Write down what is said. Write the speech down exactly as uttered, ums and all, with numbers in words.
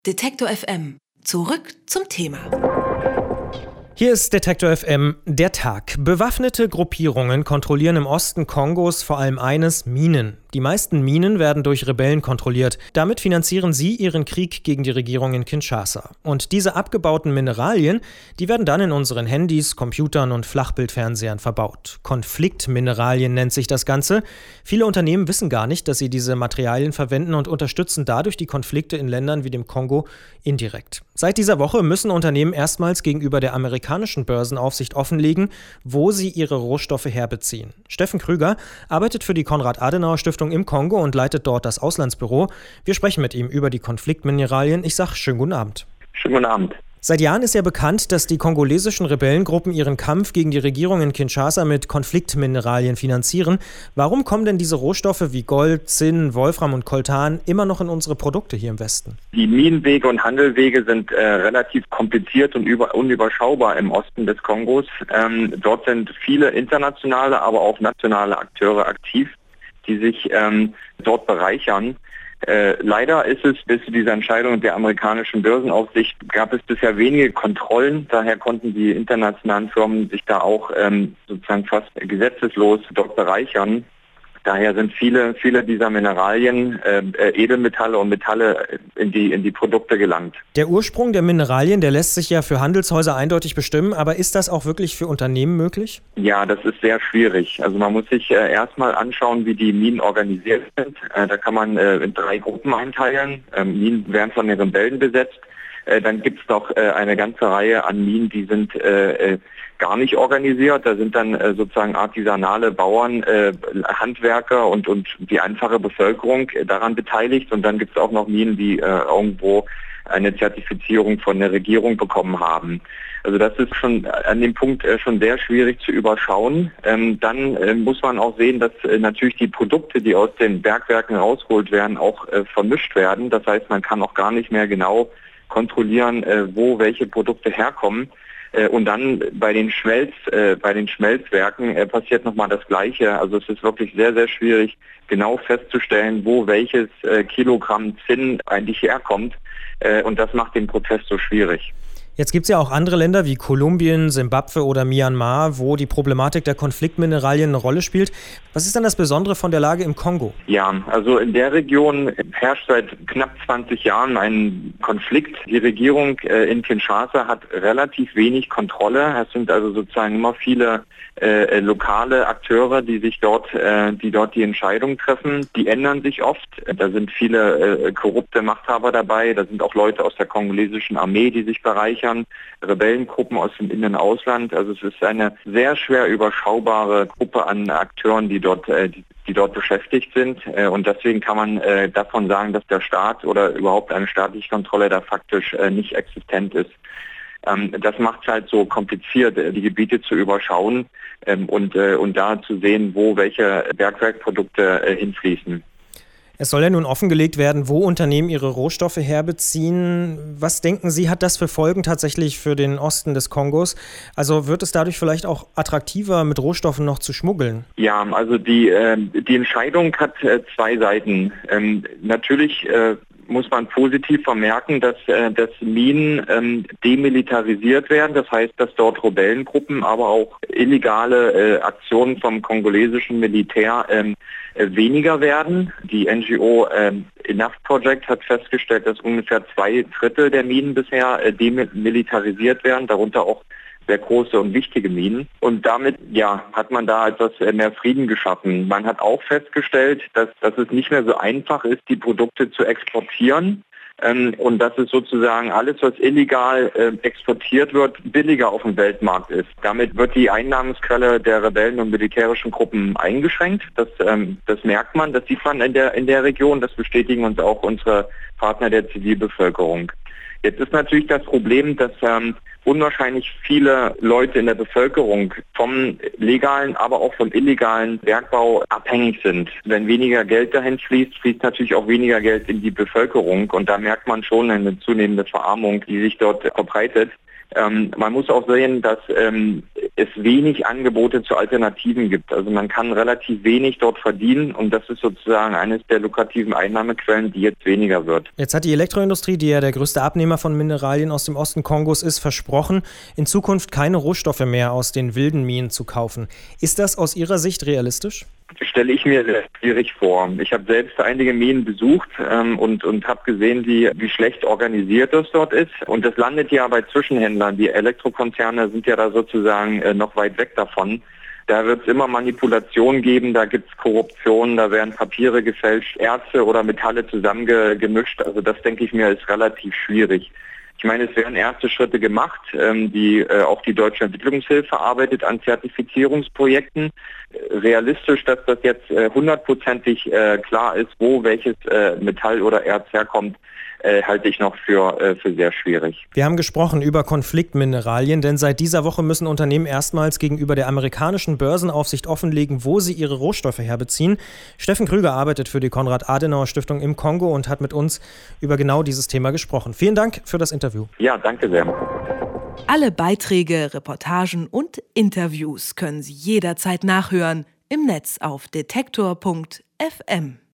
Detektor F M. Zurück zum Thema. Hier ist Detektor F M, der Tag. Bewaffnete Gruppierungen kontrollieren im Osten Kongos vor allem eines: Minen. Die meisten Minen werden durch Rebellen kontrolliert. Damit finanzieren sie ihren Krieg gegen die Regierung in Kinshasa. Und diese abgebauten Mineralien, die werden dann in unseren Handys, Computern und Flachbildfernsehern verbaut. Konfliktmineralien nennt sich das Ganze. Viele Unternehmen wissen gar nicht, dass sie diese Materialien verwenden und unterstützen dadurch die Konflikte in Ländern wie dem Kongo indirekt. Seit dieser Woche müssen Unternehmen erstmals gegenüber der amerikanischen Börsenaufsicht offenlegen, wo sie ihre Rohstoffe herbeziehen. Steffen Krüger arbeitet für die Konrad-Adenauer-Stiftung im Kongo und leitet dort das Auslandsbüro. Wir sprechen mit ihm über die Konfliktmineralien. Ich sage schönen guten Abend. Schönen guten Abend. Seit Jahren ist ja bekannt, dass die kongolesischen Rebellengruppen ihren Kampf gegen die Regierung in Kinshasa mit Konfliktmineralien finanzieren. Warum kommen denn diese Rohstoffe wie Gold, Zinn, Wolfram und Coltan immer noch in unsere Produkte hier im Westen? Die Minenwege und Handelwege sind äh, relativ kompliziert und über, unüberschaubar im Osten des Kongos. Ähm, dort sind viele internationale, aber auch nationale Akteure aktiv, die sich ähm, dort bereichern. Äh, leider ist es bis zu dieser Entscheidung der amerikanischen Börsenaufsicht gab es bisher wenige Kontrollen. Daher konnten die internationalen Firmen sich da auch ähm, sozusagen fast gesetzeslos dort bereichern. Daher sind viele, viele dieser Mineralien, äh, Edelmetalle und Metalle in die, in die Produkte gelangt. Der Ursprung der Mineralien, der lässt sich ja für Handelshäuser eindeutig bestimmen, aber ist das auch wirklich für Unternehmen möglich? Ja, das ist sehr schwierig. Also man muss sich äh, erstmal anschauen, wie die Minen organisiert sind. Äh, da kann man äh, in drei Gruppen einteilen. Äh, Minen werden von den Rebellen besetzt. Äh, dann gibt es noch äh, eine ganze Reihe an Minen, die sind äh, äh, gar nicht organisiert. Da sind dann äh, sozusagen artisanale Bauern, äh, Handwerker und, und die einfache Bevölkerung äh, daran beteiligt. Und dann gibt es auch noch Minen, die äh, irgendwo eine Zertifizierung von der Regierung bekommen haben. Also das ist schon an dem Punkt äh, schon sehr schwierig zu überschauen. Ähm, dann äh, muss man auch sehen, dass äh, natürlich die Produkte, die aus den Bergwerken rausgeholt werden, auch äh, vermischt werden. Das heißt, man kann auch gar nicht mehr genau kontrollieren, äh, wo welche Produkte herkommen. Äh, und dann bei den Schmelz, äh, bei den Schmelzwerken äh, passiert nochmal das Gleiche. Also es ist wirklich sehr, sehr schwierig, genau festzustellen, wo welches äh, Kilogramm Zinn eigentlich herkommt. Äh, und das macht den Prozess so schwierig. Jetzt gibt es ja auch andere Länder wie Kolumbien, Simbabwe oder Myanmar, wo die Problematik der Konfliktmineralien eine Rolle spielt. Was ist denn das Besondere von der Lage im Kongo? Ja, also in der Region herrscht seit knapp zwanzig Jahren ein Konflikt. Die Regierung äh, in Kinshasa hat relativ wenig Kontrolle. Es sind also sozusagen immer viele äh, lokale Akteure, die sich dort, äh, die dort die Entscheidung treffen. Die ändern sich oft. Da sind viele äh, korrupte Machthaber dabei. Da sind auch Leute aus der kongolesischen Armee, die sich bereichern. Rebellengruppen aus dem In- und Ausland. Also es ist eine sehr schwer überschaubare Gruppe an Akteuren, die dort, äh, die, die dort beschäftigt sind. Äh, und deswegen kann man äh, davon sagen, dass der Staat oder überhaupt eine staatliche Kontrolle da faktisch äh, nicht existent ist. Ähm, das macht es halt so kompliziert, äh, die Gebiete zu überschauen ähm, und, äh, und da zu sehen, wo welche Bergwerkprodukte äh, hinfließen. Es soll ja nun offengelegt werden, wo Unternehmen ihre Rohstoffe herbeziehen. Was denken Sie, hat das für Folgen tatsächlich für den Osten des Kongos? Also wird es dadurch vielleicht auch attraktiver, mit Rohstoffen noch zu schmuggeln? Ja, also die, äh, die Entscheidung hat äh, zwei Seiten. Ähm, natürlich äh, muss man positiv vermerken, dass, äh, dass Minen ähm, demilitarisiert werden. Das heißt, dass dort Rebellengruppen, aber auch illegale äh, Aktionen vom kongolesischen Militär ähm, äh, weniger werden. Die N G O ähm, Enough Project hat festgestellt, dass ungefähr zwei Drittel der Minen bisher äh, demilitarisiert werden, darunter auch sehr große und wichtige Minen. Und damit ja, hat man da etwas mehr Frieden geschaffen. Man hat auch festgestellt, dass, dass es nicht mehr so einfach ist, die Produkte zu exportieren. Ähm, und dass es sozusagen alles, was illegal äh, exportiert wird, billiger auf dem Weltmarkt ist. Damit wird die Einnahmensquelle der Rebellen und militärischen Gruppen eingeschränkt. Das, ähm, das merkt man, das sieht man in der, in der Region. Das bestätigen uns auch unsere Partner der Zivilbevölkerung. Jetzt ist natürlich das Problem, dass ähm, unwahrscheinlich viele Leute in der Bevölkerung vom legalen, aber auch vom illegalen Bergbau abhängig sind. Wenn weniger Geld dahin fließt, fließt natürlich auch weniger Geld in die Bevölkerung. Und da merkt man schon eine zunehmende Verarmung, die sich dort verbreitet. Ähm, man muss auch sehen, dass ähm, es wenig Angebote zu Alternativen gibt. Also man kann relativ wenig dort verdienen und das ist sozusagen eines der lukrativen Einnahmequellen, die jetzt weniger wird. Jetzt hat die Elektroindustrie, die ja der größte Abnehmer von Mineralien aus dem Osten Kongos ist, versprochen, in Zukunft keine Rohstoffe mehr aus den wilden Minen zu kaufen. Ist das aus Ihrer Sicht realistisch? Stelle ich mir sehr schwierig vor. Ich habe selbst einige Minen besucht ähm, und, und habe gesehen, wie, wie schlecht organisiert das dort ist. Und das landet ja bei Zwischenhändlern. Die Elektrokonzerne sind ja da sozusagen äh, noch weit weg davon. Da wird es immer Manipulationen geben, da gibt es Korruption, da werden Papiere gefälscht, Erze oder Metalle zusammengemischt. Also das, denke ich mir, ist relativ schwierig. Ich meine, es werden erste Schritte gemacht. Ähm, die, äh, auch die Deutsche Entwicklungshilfe arbeitet an Zertifizierungsprojekten. Äh, realistisch, dass das jetzt äh, hundertprozentig äh, klar ist, wo welches äh, Metall oder Erz herkommt, äh, halte ich noch für, äh, für sehr schwierig. Wir haben gesprochen über Konfliktmineralien, denn seit dieser Woche müssen Unternehmen erstmals gegenüber der amerikanischen Börsenaufsicht offenlegen, wo sie ihre Rohstoffe herbeziehen. Steffen Krüger arbeitet für die Konrad-Adenauer-Stiftung im Kongo und hat mit uns über genau dieses Thema gesprochen. Vielen Dank für das Interview. Ja, danke sehr. Alle Beiträge, Reportagen und Interviews können Sie jederzeit nachhören im Netz auf detektor punkt f m.